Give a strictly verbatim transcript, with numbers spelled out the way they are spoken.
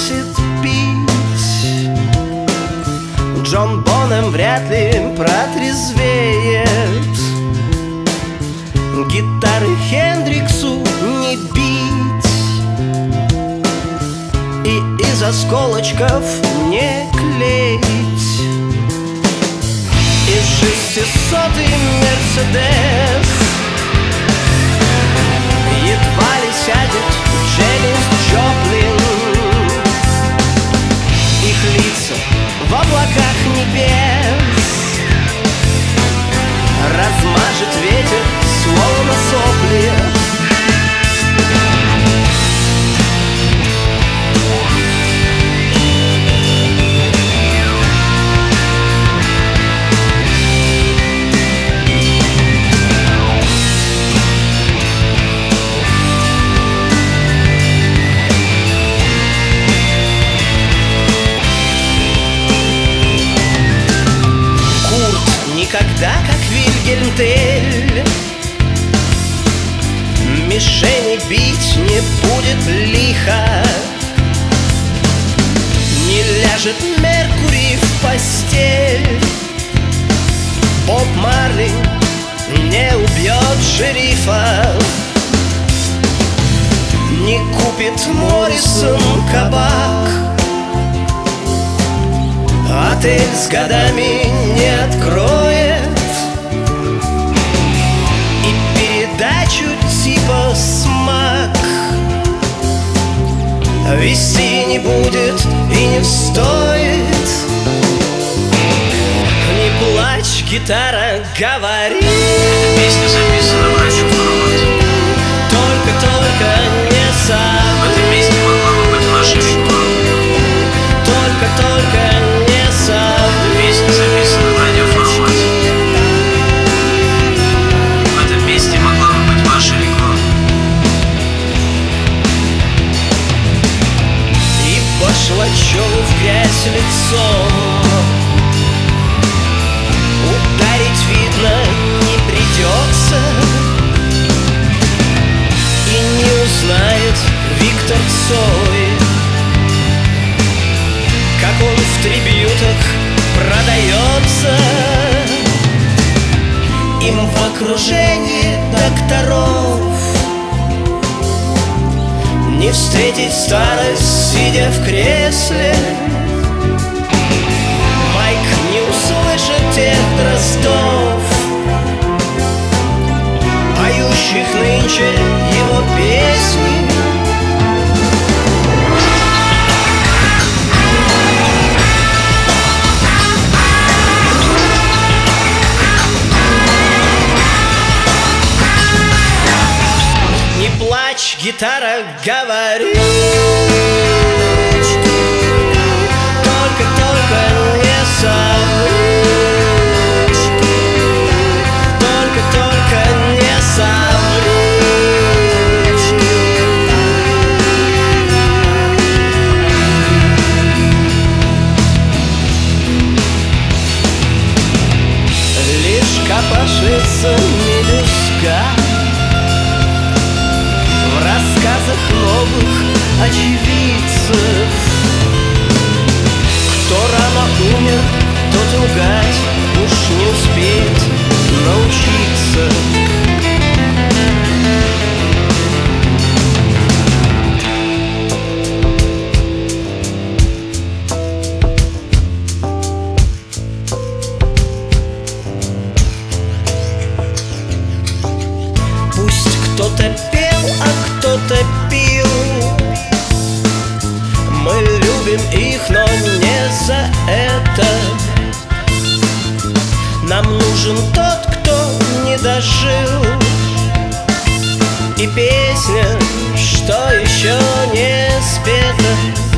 бросит пить. Джон Бонем вряд ли протрезвеет. Гитары Хендриксу не бить и из осколочков не клеить. Из шестисотый Мерседес едва ли сядет Дженнис Джоплин. Их лица в облаках небес размажет ветер, словно сопли. Никогда, как Вильгельм Тель, мишени бить не будет лихо. Не ляжет Меркурий в постель. Боб Марли не убьет шерифа. Не купит Моррисон кабак. Отель с годами не откроет. И передачу типа «Смак» вести не будет и не стоит. Не плачь, гитара, говори. Эта песня записана врачу в кровати. Только-только не сам. В этой песне могла бы быть ваша фигура. Только-только не сам. Песня записана в радиоформате. В этом месте могла бы быть ваша реклама. И Башлачеву в грязь лицом ударить, видно, не придется. И не узнает Виктор Цой, как он в трибьютах продается. Им в окружении докторов не встретить старость, сидя в кресле. Майк не услышит тех Дроздов, поющих нынче его песни. Плачь, гитара, говори. Только-только не соври. Только-только не соври. Лишь копошится мелюзга в рассказах новых очевидцев. Кто рано умер, тот лгать уж не успеет научиться. Пусть кто-то пел, а кто-то пил. Мы любим их, но не за это. Нам нужен тот, кто не дожил. И песня, что еще не спета.